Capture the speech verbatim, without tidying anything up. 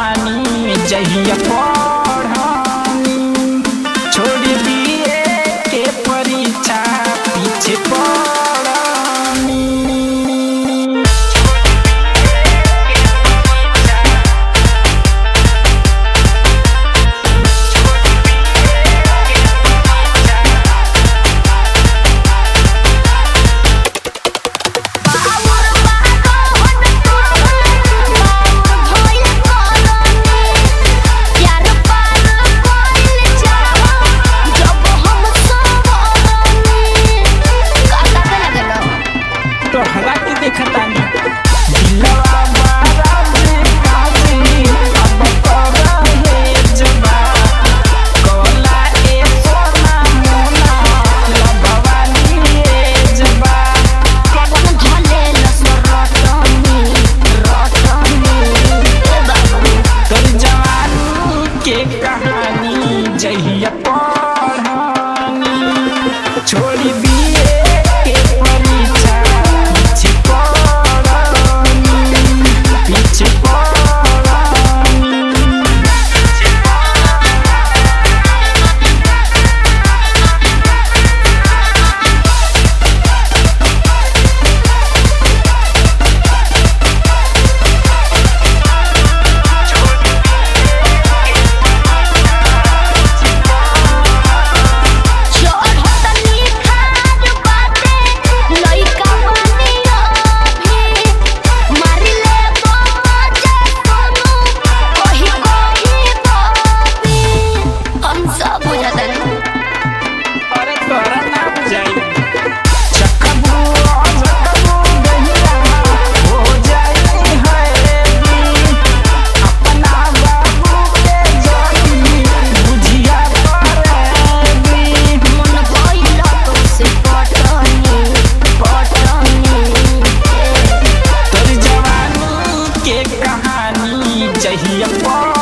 कहानी जहिया पढ़नी छोड़ दिए के परीक्षा पीछे पड़नी। तोहरा के देखतानी दिलवा बारा से काजी अब करा है जबा कोला ए सोना मोना लभवानी ए जबा कदम झले लसरटनी रटनी ए बाबू तोर जवानी के कहानी जहिया पढ़नी छोड़ दिए के परीक्षा पीछे पड़नी पीछे पड़नी। चढ़तनी खार बाटे लइका बनिया भी मारिले बाजे कोनो कही कही बाबी हम सब बुझतनी। अरे तोरा ना बुझाई चकबू चकबू गहिरा हो जाई है दी अपना बाबू के जानी बुझिया पड़ेगी। मन भइल तुमसे पटनी पटनी तोर जवानी के कहानी जहिया